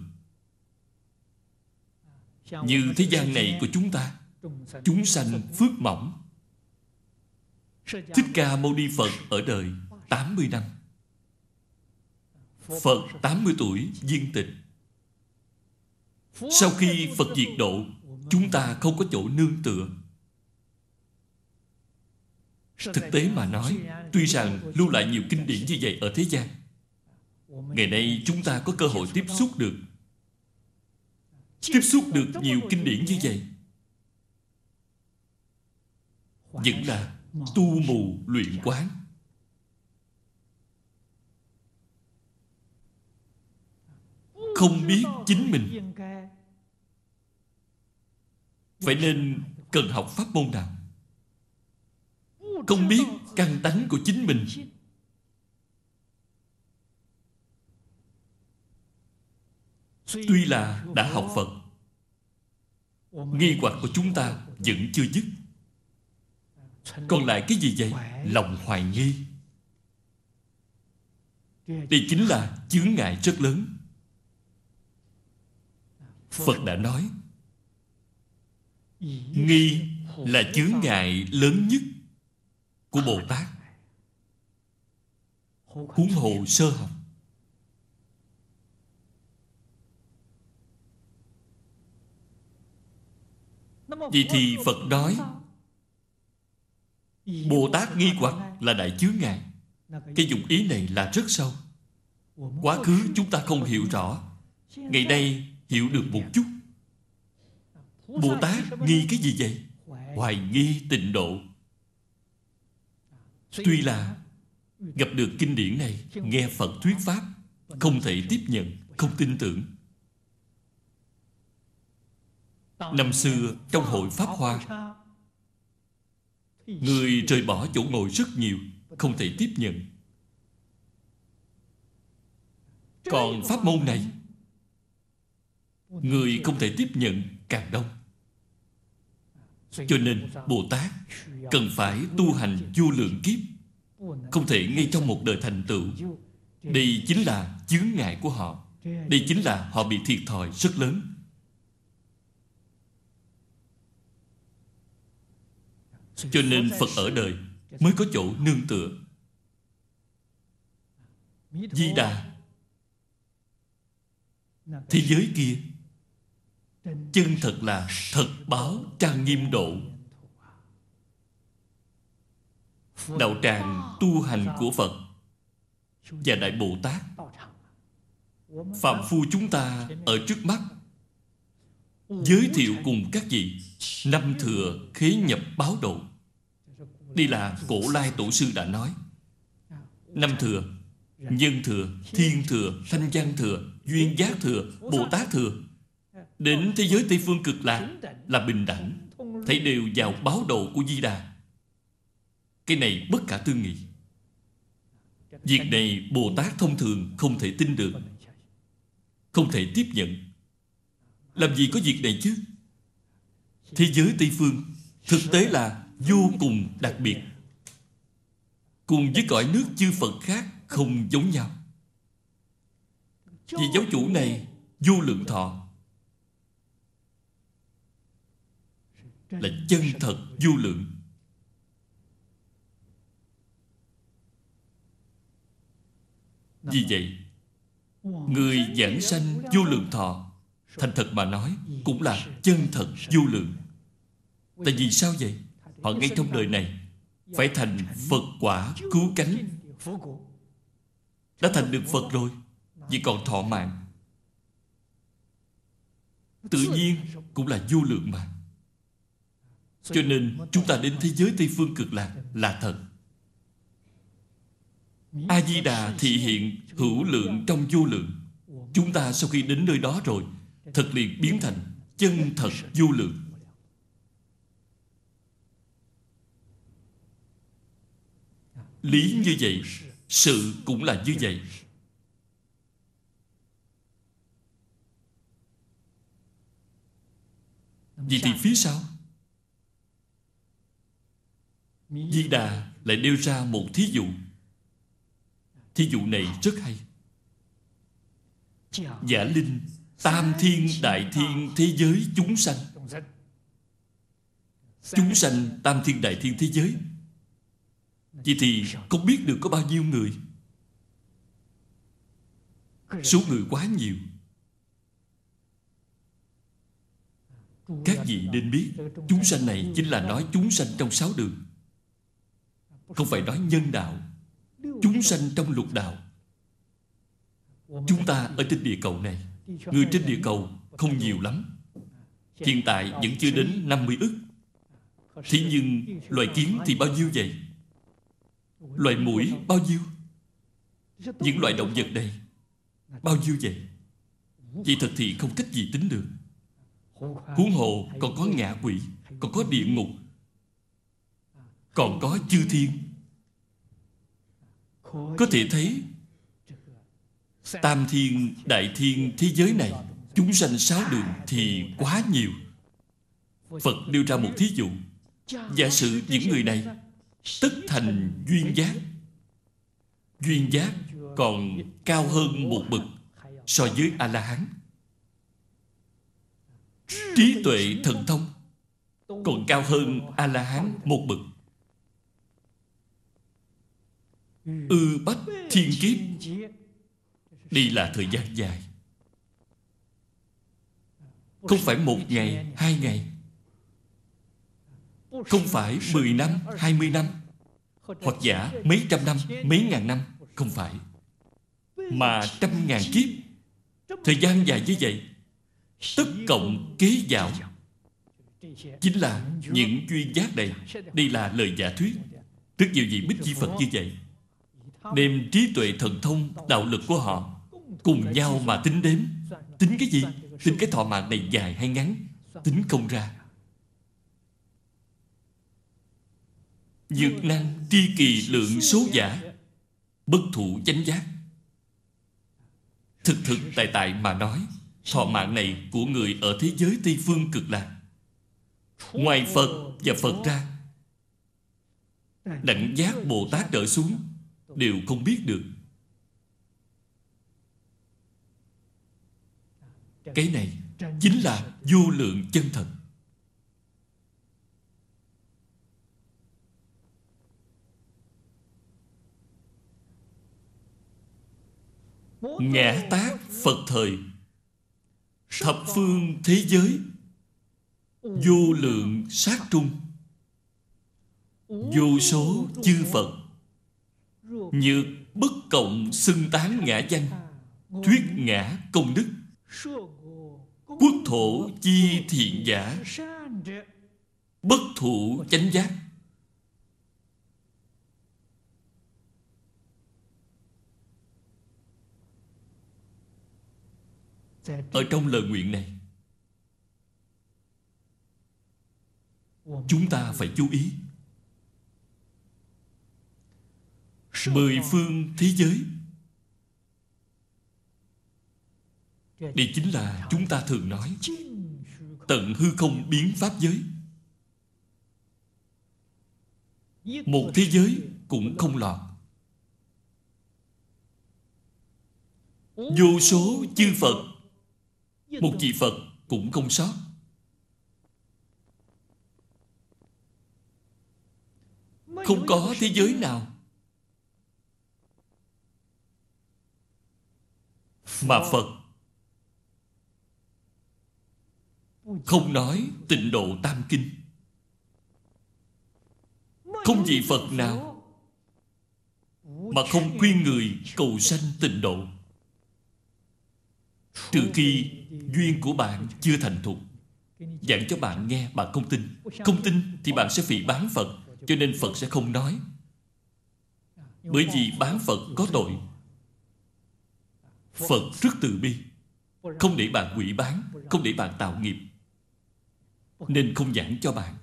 Như thế gian này của chúng ta, chúng sanh phước mỏng. Thích Ca Mâu Ni Phật ở đời tám mươi năm. Phật tám mươi tuổi viên tịch. Sau khi Phật diệt độ, chúng ta không có chỗ nương tựa. Thực tế mà nói, tuy rằng lưu lại nhiều kinh điển như vậy ở thế gian, ngày nay chúng ta có cơ hội tiếp xúc được Tiếp xúc được nhiều kinh điển như vậy, vẫn là tu mù luyện quán. Không biết chính mình phải nên cần học pháp môn nào, không biết căn tánh của chính mình, tuy là đã học Phật, nghi hoặc của chúng ta vẫn chưa dứt. Còn lại cái gì vậy? Lòng hoài nghi. Đây chính là chướng ngại rất lớn. Phật đã nói, Nghi là chướng ngại lớn nhất của Bồ Tát, huống hồ sơ học. Vậy thì Phật nói Bồ Tát nghi hoặc là đại chướng ngại. Cái dụng ý này là rất sâu. Quá khứ chúng ta không hiểu rõ, ngày nay hiểu được một chút. Bồ Tát nghi cái gì vậy? Hoài nghi tịnh độ. Tuy là gặp được kinh điển này, nghe Phật thuyết pháp, không thể tiếp nhận, không tin tưởng. Năm xưa trong hội Pháp Hoa, người rời bỏ chỗ ngồi rất nhiều, không thể tiếp nhận. Còn pháp môn này, người không thể tiếp nhận càng đông. Cho nên Bồ Tát cần phải tu hành vô lượng kiếp, không thể ngay trong một đời thành tựu. Đây chính là chướng ngại của họ. Đây chính là họ bị thiệt thòi rất lớn. Cho nên Phật ở đời mới có chỗ nương tựa. Di Đà, thế giới kia chân thật là thật báo trang nghiêm độ. Đạo tràng tu hành của Phật và Đại Bồ Tát, phàm phu chúng ta ở trước mắt giới thiệu cùng các vị năm thừa khế nhập báo độ. Đây là Cổ Lai Tổ sư đã nói. Năm thừa: Nhân thừa, Thiên thừa, Thanh Văn thừa, Duyên Giác thừa, Bồ Tát thừa. Đến thế giới Tây Phương Cực Lạc là bình đẳng, thấy đều vào báo độ của Di Đà. Cái này bất khả tư nghị. Việc này Bồ Tát thông thường không thể tin được, không thể tiếp nhận. Làm gì có việc này chứ? Thế giới Tây Phương thực tế là vô cùng đặc biệt, cùng với cõi nước chư Phật khác không giống nhau. Vì giáo chủ này vô lượng thọ là chân thật vô lượng. Vì vậy, người giảng sanh vô lượng thọ, thành thật mà nói, cũng là chân thật vô lượng. Tại vì sao vậy? Họ ngay trong đời này phải thành Phật quả cứu cánh. Đã thành được Phật rồi, chỉ còn thọ mạng, tự nhiên cũng là vô lượng mà. Cho nên chúng ta đến thế giới Tây Phương Cực Lạc là thật. A-di-đà thị hiện hữu lượng trong vô lượng. Chúng ta sau khi đến nơi đó rồi, thật liền biến thành chân thật vô lượng. Lý như vậy, sự cũng là như vậy. Vậy thì phía sau, Di Đà lại nêu ra một thí dụ. Thí dụ này rất hay. Giả linh tam thiên đại thiên thế giới chúng sanh. Chúng sanh tam thiên đại thiên thế giới. Vậy thì không biết được có bao nhiêu người. Số người quá nhiều. Các vị nên biết, chúng sanh này chính là nói chúng sanh trong sáu đường, không phải nói nhân đạo. Chúng sanh trong lục đạo. Chúng ta ở trên địa cầu này, người trên địa cầu không nhiều lắm. Hiện tại vẫn chưa đến năm mươi ức. Thế nhưng loài kiến thì bao nhiêu vậy? Loài muỗi bao nhiêu? Những loại động vật này bao nhiêu vậy? Vậy thật thì không cách gì tính được. Huống hồ còn có ngạ quỷ, còn có địa ngục, còn có chư thiên. Có thể thấy tam thiên đại thiên thế giới này, chúng sanh sáu đường thì quá nhiều. Phật đưa ra một thí dụ. Giả sử những người này tất thành duyên giác. Duyên giác còn cao hơn một bậc so với A-la-hán. Trí tuệ thần thông còn cao hơn A-la-hán một bậc. Ư bách thiên kiếp, đây là thời gian dài, không phải một ngày, hai ngày, không phải mười năm, hai mươi năm, hoặc giả mấy trăm năm, mấy ngàn năm. Không phải, mà trăm ngàn kiếp. Thời gian dài như vậy, tất cộng kế dạo, chính là những duyên giác này. Đây là lời giả thuyết. Rất nhiều vị Bích Chi Phật như vậy, đem trí tuệ thần thông, đạo lực của họ cùng nhau mà tính đếm. Tính cái gì? Tính cái thọ mạng này dài hay ngắn, tính không ra. Dược năng tri kỳ lượng số giả, bất thụ chánh giác. Thực thực tại tại mà nói, thọ mạng này của người ở thế giới Tây Phương Cực Lạc, ngoài Phật và Phật ra, đẳng giác Bồ Tát trở xuống đều không biết được. Cái này chính là vô lượng chân thật. Ngã tác Phật thời, thập phương thế giới, vô lượng sát trung, vô số chư Phật, nhược bất cộng xưng tán ngã danh, thuyết ngã công đức, quốc thổ chi thiện giả, bất thụ chánh giác. Ở trong lời nguyện này, chúng ta phải chú ý. Mười phương thế giới, đây chính là chúng ta thường nói tận hư không biến pháp giới. Một thế giới cũng không lọt. Vô số chư Phật, một vị Phật cũng không sót. Không có thế giới nào mà Phật không nói tịnh độ tam kinh. Không vị Phật nào mà không khuyên người cầu sanh tịnh độ. Trừ khi duyên của bạn chưa thành thục, giảng cho bạn nghe bạn không tin. Không tin thì bạn sẽ phỉ báng Phật, cho nên Phật sẽ không nói. Bởi vì báng Phật có tội. Phật rất từ bi, không để bạn quỷ báng, không để bạn tạo nghiệp, nên không giảng cho bạn.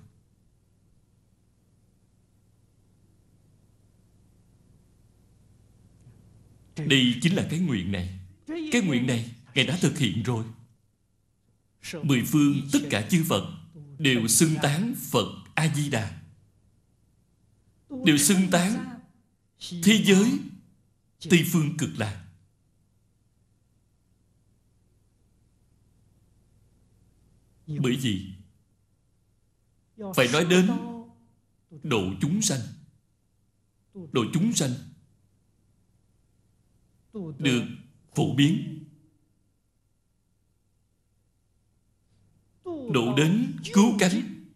Đây chính là cái nguyện này. Cái nguyện này Ngài đã thực hiện rồi. Mười phương tất cả chư Phật đều xưng tán Phật A-di-đà, đều xưng tán thế giới Tây Phương Cực Lạc. Bởi vì phải nói đến độ chúng sanh. Độ chúng sanh được phổ biến, độ đến cứu cánh.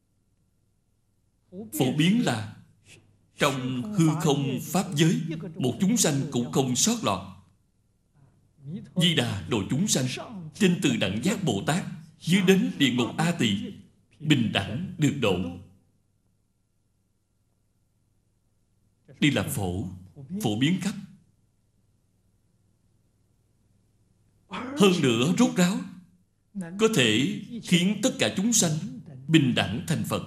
Phổ biến là trong hư không pháp giới, một chúng sanh cũng không sót lọt. Di Đà độ chúng sanh, trên từ đẳng giác Bồ Tát, dưới đến địa ngục A Tỳ, bình đẳng được độ. Đây là phổ, phổ biến khắp. Hơn nữa rốt ráo, có thể khiến tất cả chúng sanh bình đẳng thành Phật.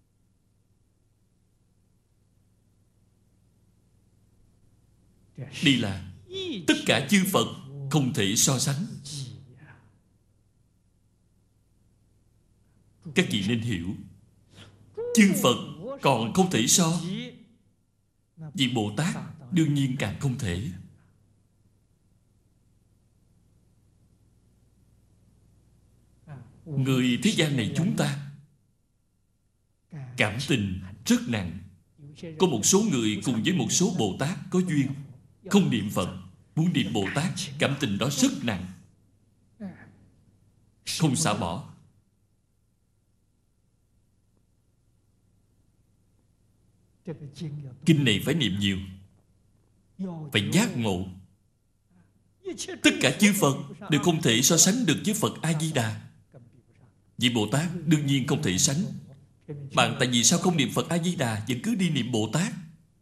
Đây là tất cả chư Phật không thể so sánh. Các vị nên hiểu, chư Phật còn không thể so, vì Bồ Tát đương nhiên càng không thể. Người thế gian này chúng ta cảm tình rất nặng. Có một số người cùng với một số Bồ Tát có duyên, không niệm Phật, muốn niệm Bồ Tát, cảm tình đó rất nặng, không xả bỏ. Kinh này phải niệm nhiều, phải giác ngộ. Tất cả chư Phật đều không thể so sánh được với Phật A-di-đà. Vị Bồ Tát đương nhiên không thể sánh. Bạn tại vì sao không niệm Phật A-di-đà, vẫn cứ đi niệm Bồ Tát?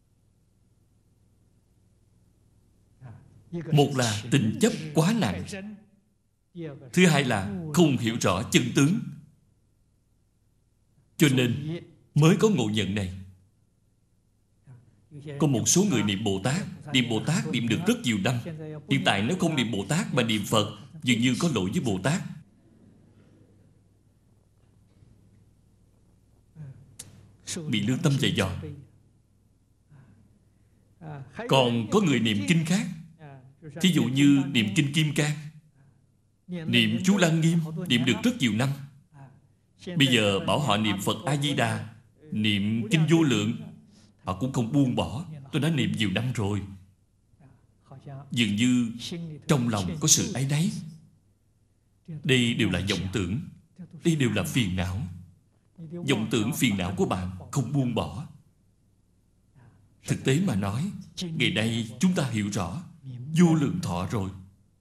Một là tình chấp quá nặng, thứ hai là không hiểu rõ chân tướng, cho nên mới có ngộ nhận này. Có một số người niệm Bồ Tát, niệm Bồ Tát niệm được rất nhiều năm. Hiện tại nếu không niệm Bồ Tát mà niệm Phật, dường như có lỗi với Bồ Tát. Bị lương tâm dày dò. Còn có người niệm kinh khác, thí dụ như niệm kinh Kim Cang, niệm chú Lăng Nghiêm, niệm được rất nhiều năm. Bây giờ bảo họ niệm Phật A-di-đà, niệm kinh Vô Lượng, họ cũng không buông bỏ. Tôi đã niệm nhiều năm rồi. Dường như trong lòng có sự áy náy. Đây đều là vọng tưởng, đây đều là phiền não. Vọng tưởng phiền não của bạn không buông bỏ. Thực tế mà nói, ngày nay chúng ta hiểu rõ Vô Lượng Thọ rồi.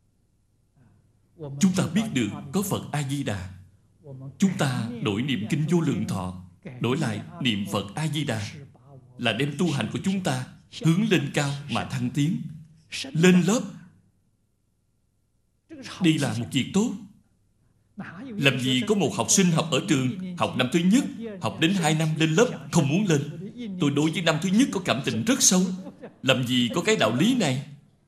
Chúng ta biết được có Phật A-di-đà. Chúng ta đổi niệm kinh Vô Lượng Thọ, đổi lại niệm Phật A-di-đà, là đem tu hành của chúng ta hướng lên cao mà thăng tiến, lên lớp. Đây là một việc tốt. Làm gì có một học sinh học ở trường, học năm thứ nhất, học đến hai năm lên lớp không muốn lên. Tôi đối với năm thứ nhất có cảm tình rất sâu. Làm gì có cái đạo lý này?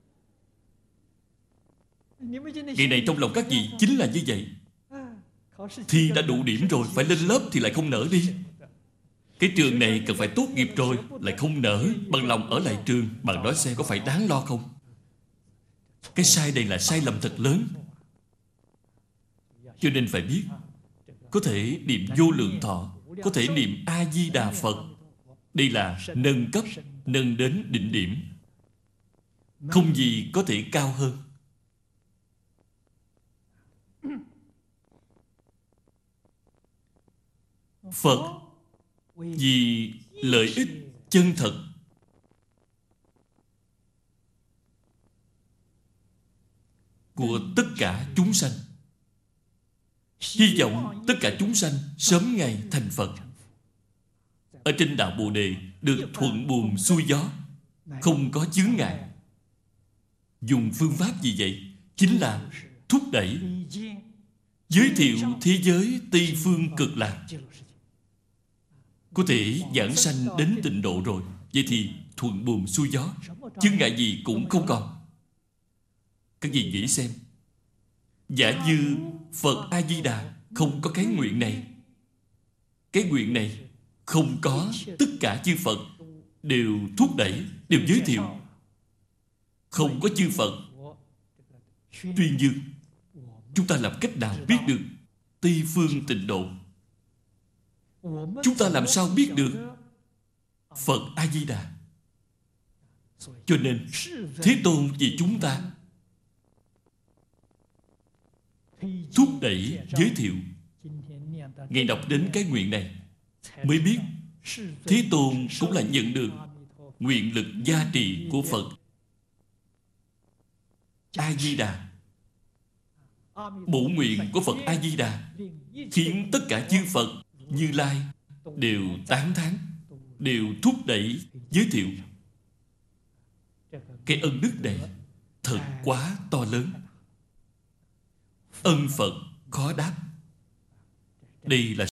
Ngày này trong lòng các vị chính là như vậy. Thi đã đủ điểm rồi, phải lên lớp thì lại không nỡ đi. Cái trường này cần phải tốt nghiệp rồi, lại không nỡ, bằng lòng ở lại trường. Bạn nói xem có phải đáng lo không? Cái sai này là sai lầm thật lớn. Cho nên phải biết, có thể niệm Vô Lượng Thọ, có thể niệm A-di-đà Phật. Đây là nâng cấp, nâng đến đỉnh điểm. Không gì có thể cao hơn. Phật vì lợi ích chân thật, của tất cả chúng sanh, hy vọng tất cả chúng sanh sớm ngày thành Phật. Ở trên đạo Bồ Đề được thuận buồm xuôi gió, không có chướng ngại. Dùng phương pháp gì vậy? Chính là thúc đẩy, giới thiệu thế giới Tây Phương Cực Lạc. Có thể giảng sanh đến tịnh độ rồi, vậy thì thuận buồm xuôi gió, chướng ngại gì cũng không còn. Các vị nghĩ xem, giả như Phật A-di-đà không có cái nguyện này, cái nguyện này không có, tất cả chư Phật đều thúc đẩy, đều giới thiệu. Không có chư Phật tuyên dương, chúng ta làm cách nào biết được Tây Phương tịnh độ? Chúng ta làm sao biết được Phật A-di-đà? Cho nên Thế Tôn vì chúng ta thúc đẩy, giới thiệu. Ngài đọc đến cái nguyện này mới biết Thế Tôn cũng là nhận được nguyện lực gia trì của Phật A-di-đà. Bổ nguyện của Phật A-di-đà khiến tất cả chư Phật Như Lai đều tán thán, đều thúc đẩy, giới thiệu. Cái ân đức này thật quá to lớn. Ân Phật khó đáp. Đây là